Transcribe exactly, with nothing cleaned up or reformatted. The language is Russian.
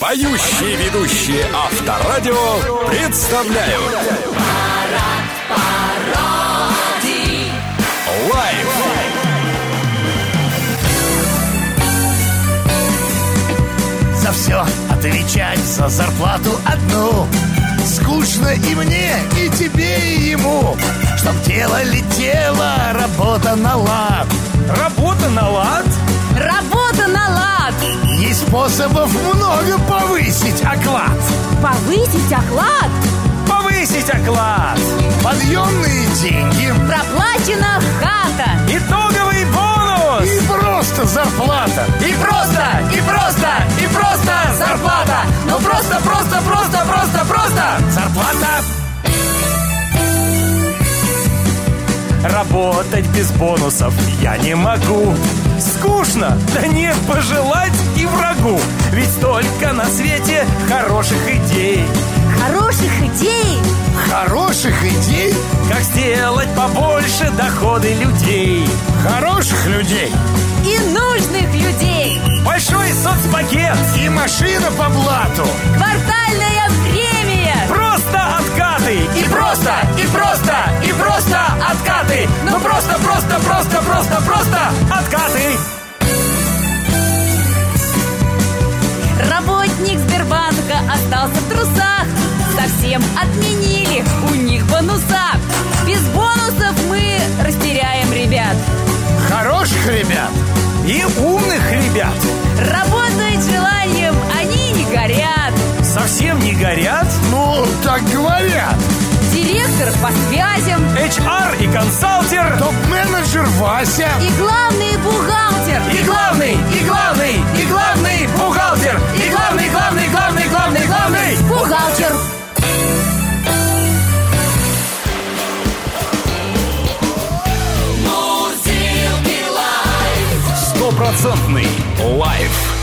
Поющие ведущие Авторадио представляют Лайф. За все отвечать, за зарплату одну. Скучно и мне, и тебе, и ему. Чтоб дело летело, работа на лад. Работа на лад? Работа на лад! Есть способов много повысить оклад. Повысить оклад? Повысить оклад! Подъемные деньги. Проплачена хата. Итоговый бонус! И просто зарплата. И просто, и просто, и просто зарплата! Ну просто, просто, просто, просто, просто зарплата! Работать без бонусов я не могу. Скучно, да нет, пожелать и врагу. Ведь столько на свете хороших идей. Хороших идей? Хороших идей? Как сделать побольше доходы людей. Хороших людей. И нужных людей. Большой соцпакет. И машина по блату. Квартальная премия. Просто откаты. И просто, и просто, и просто откаты. Ну просто, просто, просто, просто, просто откаты. Работник Сбербанка остался в трусах. Совсем отменили у них бонуса. Без бонусов мы растеряем ребят. Хороших ребят. И умных ребят. Работать желанием они не горят. Совсем не горят? Ну, так говорят. Директор по связям. эйч ар и консалтер. Топ-менеджер Вася. И главный бухгалтер. И главный, и главный, и главный бухгалтер. И главный, главный, главный, главный, главный бухгалтер. Стопроцентный Лайф.